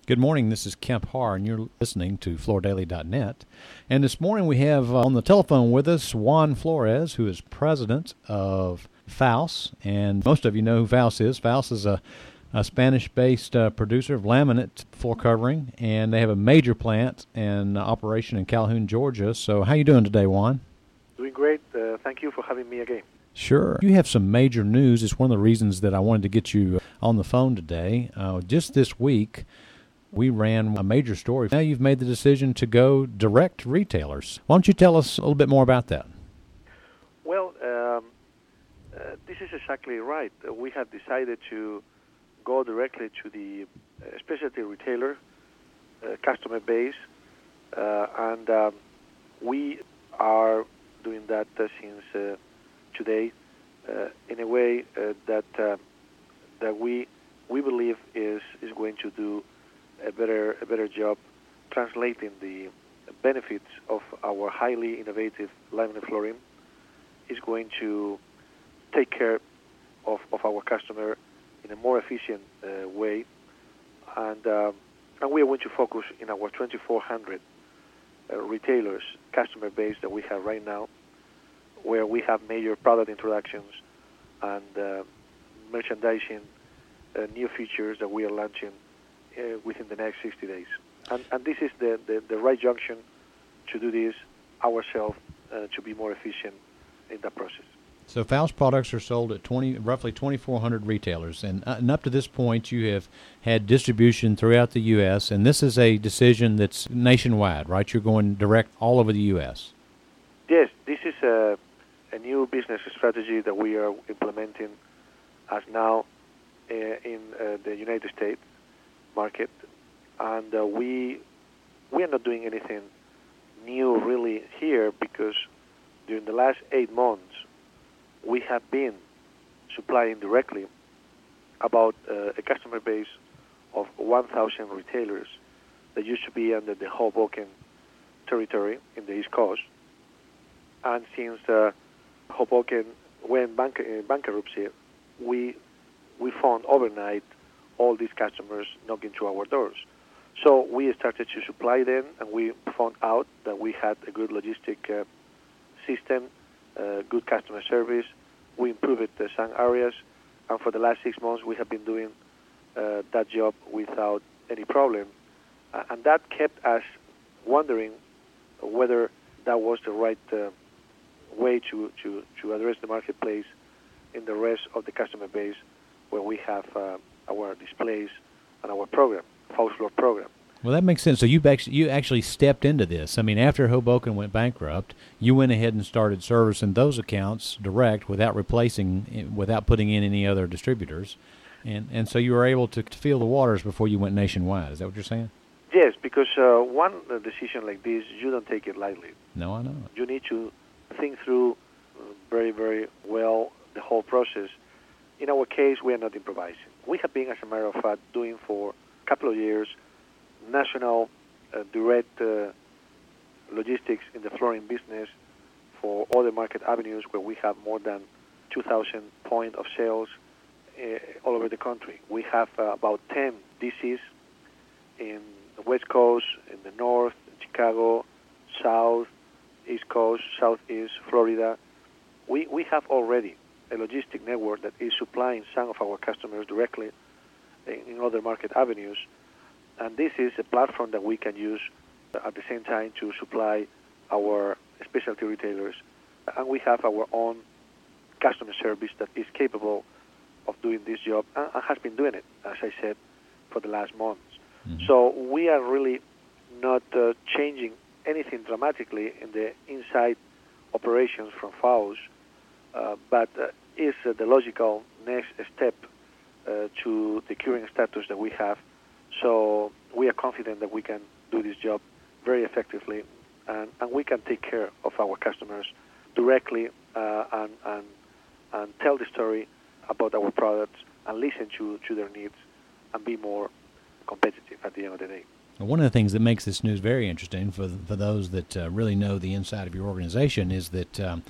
Good morning, this is Kemp Harr, and you're listening to FloorDaily.net. And this morning we have on the telephone with us Juan Flores, who is president of Faust. And most of you know who Faust is. Faust is a Spanish-based producer of laminate floor covering, and they have a major plant and operation in Calhoun, Georgia. So how you doing today, Juan? Doing great. Thank you for having me again. Sure. You have some major news. It's one of the reasons that I wanted to get you on the phone today. Just this week, we ran a major story. Now you've made the decision to go direct to retailers. Why don't you tell us a little bit more about that? Well, this is exactly right. We have decided to go directly to the specialty retailer customer base, and we are doing that since today in a way that we believe is going to do a better job translating the benefits of our highly innovative laminate flooring. Is going to take care of our customer in a more efficient way, and we are going to focus in our 2,400 retailers customer base that we have right now, where we have major product introductions and merchandising new features that we are launching within the next 60 days. And this is the right junction to do this ourselves to be more efficient in that process. So Faust products are sold at roughly 2,400 retailers, and up to this point you have had distribution throughout the U.S., and this is a decision that's nationwide, right? You're going direct all over the U.S. Yes, this is a new business strategy that we are implementing as now in the United States market, and we are not doing anything new really here, because during the last 8 months we have been supplying directly about a customer base of 1,000 retailers that used to be under the Hoboken territory in the East Coast. And since Hoboken went bankruptcy, we found overnight all these customers knocking to our doors. So we started to supply them, and we found out that we had a good logistic system, good customer service. We improved some areas, and for the last 6 months we have been doing that job without any problem. And that kept us wondering whether that was the right way to address the marketplace in the rest of the customer base, where we have our displays and our program, Faust Floor program. Well, that makes sense. So you actually stepped into this. I mean, after Hoboken went bankrupt, you went ahead and started servicing those accounts direct without putting in any other distributors. And so you were able to feel the waters before you went nationwide. Is that what you're saying? Yes, because one decision like this, you don't take it lightly. No, I know. You need to think through very, very well the whole process. In our case, we are not improvising. We have been, as a matter of fact, doing for a couple of years national direct logistics in the flooring business for other market avenues, where we have more than 2,000 points of sales all over the country. We have about 10 DCs in the West Coast, in the North, Chicago, South, East Coast, Southeast, Florida. We have already a logistic network that is supplying some of our customers directly in other market avenues. And this is a platform that we can use at the same time to supply our specialty retailers. And we have our own customer service that is capable of doing this job and has been doing it, as I said, for the last months. Mm-hmm. So we are really not changing anything dramatically in the inside operations from Faust, but is the logical next step to the current status that we have. So we are confident that we can do this job very effectively, and we can take care of our customers directly and tell the story about our products and listen to their needs and be more competitive at the end of the day. One of the things that makes this news very interesting for those that really know the inside of your organization is that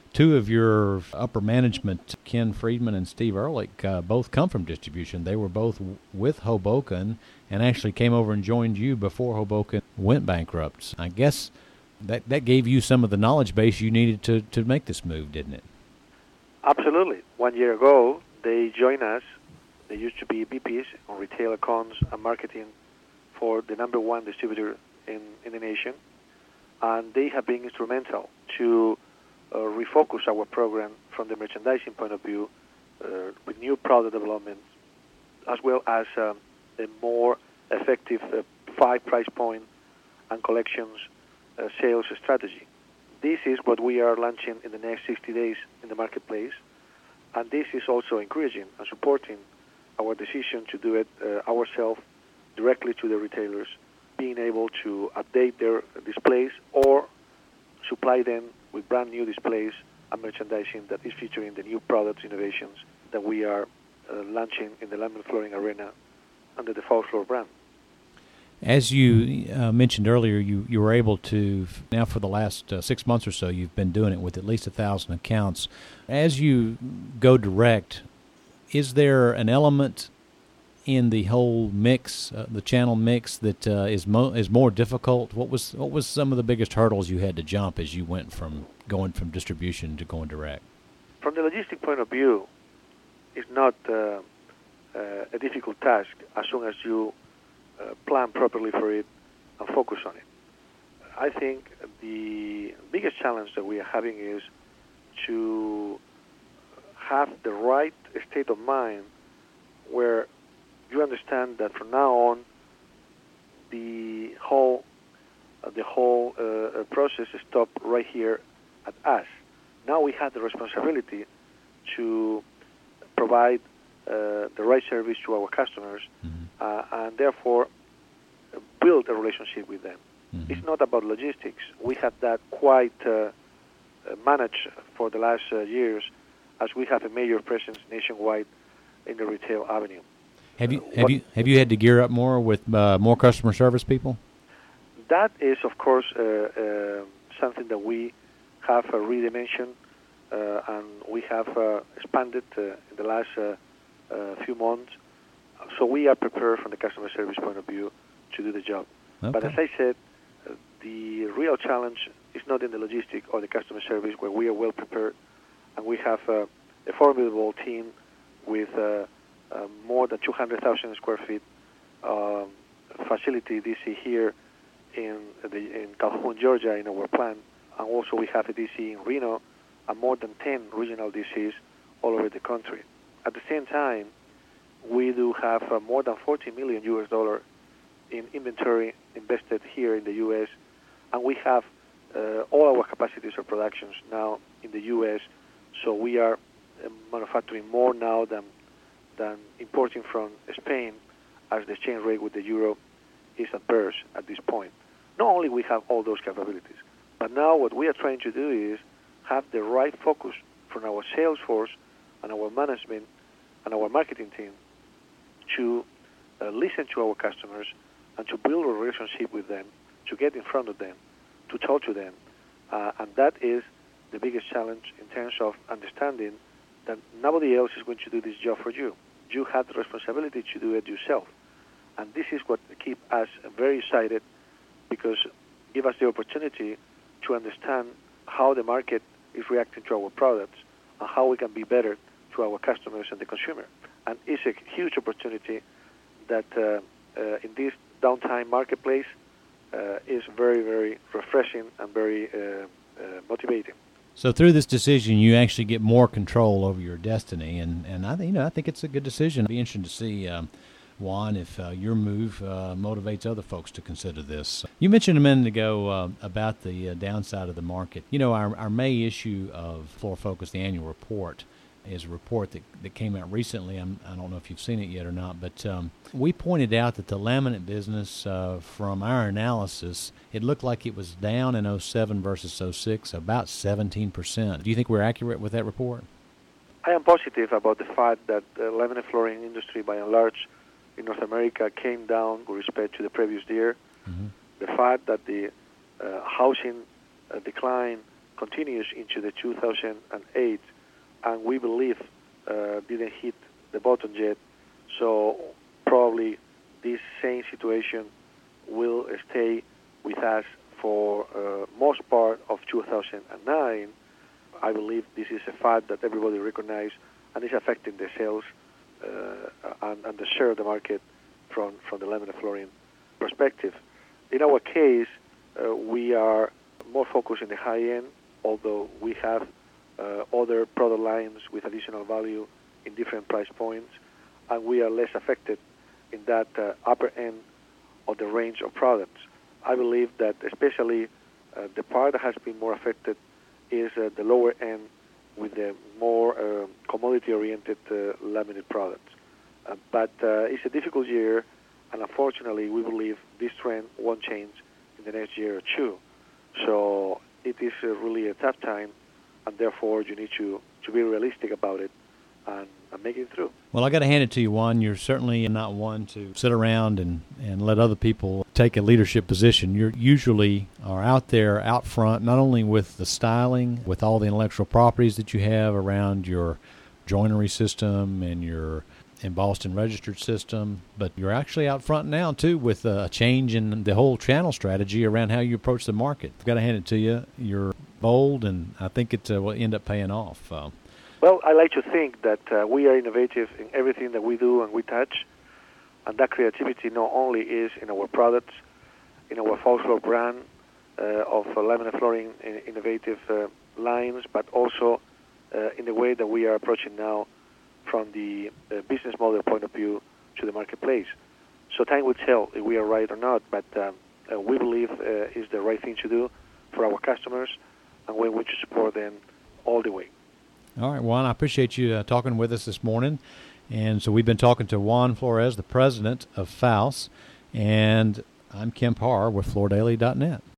Two of your upper management, Ken Friedman and Steve Ehrlich, both come from distribution. They were both with Hoboken and actually came over and joined you before Hoboken went bankrupt. I guess that gave you some of the knowledge base you needed to make this move, didn't it? Absolutely. 1 year ago, they joined us. They used to be VPs on retail accounts and marketing for the number one distributor in the nation. And they have been instrumental to refocus our program from the merchandising point of view with new product development, as well as a more effective 5 price point and collections sales strategy. This is what we are launching in the next 60 days in the marketplace, and this is also encouraging and supporting our decision to do it ourselves directly to the retailers, being able to update their displays or supply them with brand new displays and merchandising that is featuring the new products innovations that we are launching in the laminate flooring arena under the Faux Floor brand. As you mentioned earlier, you were able to, now for the last 6 months or so, you've been doing it with at least 1,000 accounts. As you go direct, is there an element in the whole mix, the channel mix, that is more difficult? What was some of the biggest hurdles you had to jump as you went from going from distribution to going direct? From the logistic point of view, it's not a difficult task as long as you plan properly for it and focus on it. I think the biggest challenge that we are having is to have the right state of mind where you understand that from now on the whole process stops right here at us. Now we have the responsibility to provide the right service to our customers, and therefore build a relationship with them. Mm-hmm. It's not about logistics. We have that quite managed for the last years, as we have a major presence nationwide in the retail avenue. Have you had to gear up more with more customer service people? That is, of course, something that we have redimensioned, and we have expanded in the last few months. So we are prepared from the customer service point of view to do the job. Okay. But as I said, the real challenge is not in the logistics or the customer service, where we are well prepared, and we have a formidable team with more than 200,000 square feet facility DC here in Calhoun, Georgia, in our plant, and also we have a DC in Reno and more than 10 regional DCs all over the country. At the same time, we do have more than $40 million in inventory invested here in the U.S., and we have all our capacities of productions now in the U.S., so we are manufacturing more now than importing from Spain, as the exchange rate with the euro is adverse at this point. Not only we have all those capabilities, but now what we are trying to do is have the right focus from our sales force and our management and our marketing team to listen to our customers and to build a relationship with them, to get in front of them, to talk to them. And that is the biggest challenge in terms of understanding that nobody else is going to do this job for you. You have the responsibility to do it yourself. And this is what keeps us very excited, because give us the opportunity to understand how the market is reacting to our products and how we can be better to our customers and the consumer. And it's a huge opportunity that in this downtime marketplace is very, very refreshing and very motivating. So through this decision, you actually get more control over your destiny, and I think it's a good decision. It'd be interesting to see, Juan, if your move motivates other folks to consider this. You mentioned a minute ago about the downside of the market. You know, our May issue of Floor Focus, the annual report, is a report that came out recently. I don't know if you've seen it yet or not, but we pointed out that the laminate business, from our analysis, it looked like it was down in 07 versus 06, about 17%. Do you think we're accurate with that report? I am positive about the fact that the laminate flooring industry, by and large, in North America came down with respect to the previous year. Mm-hmm. The fact that the housing decline continues into the 2008, and we believe didn't hit the bottom yet. So probably this same situation will stay with us for most part of 2009. I believe this is a fact that everybody recognizes and is affecting the sales and the share of the market from the laminate flooring perspective. In our case, we are more focused in the high end, although we have other product lines with additional value in different price points, and we are less affected in that upper end of the range of products. I believe that especially the part that has been more affected is the lower end with the more commodity-oriented laminate products. But it's a difficult year, and unfortunately we believe this trend won't change in the next year or two. So it is really a tough time, and therefore you need to be realistic about it and make it through. Well, I got to hand it to you, Juan. You're certainly not one to sit around and let other people take a leadership position. You usually are out there, out front, not only with the styling, with all the intellectual properties that you have around your joinery system and your embossed and registered system, but you're actually out front now, too, with a change in the whole channel strategy around how you approach the market. I've got to hand it to you. You're bold, and I think it will end up paying off. Well, I like to think that we are innovative in everything that we do and we touch, and that creativity not only is in our products, in our Falls brand of laminate flooring innovative lines, but also in the way that we are approaching now from the business model point of view to the marketplace. So time will tell if we are right or not, but we believe is the right thing to do for our customers, and we want to support them all the way. All right, Juan, I appreciate you talking with us this morning. And so we've been talking to Juan Flores, the president of Faust, and I'm Kemp Harr with FloorDaily.net.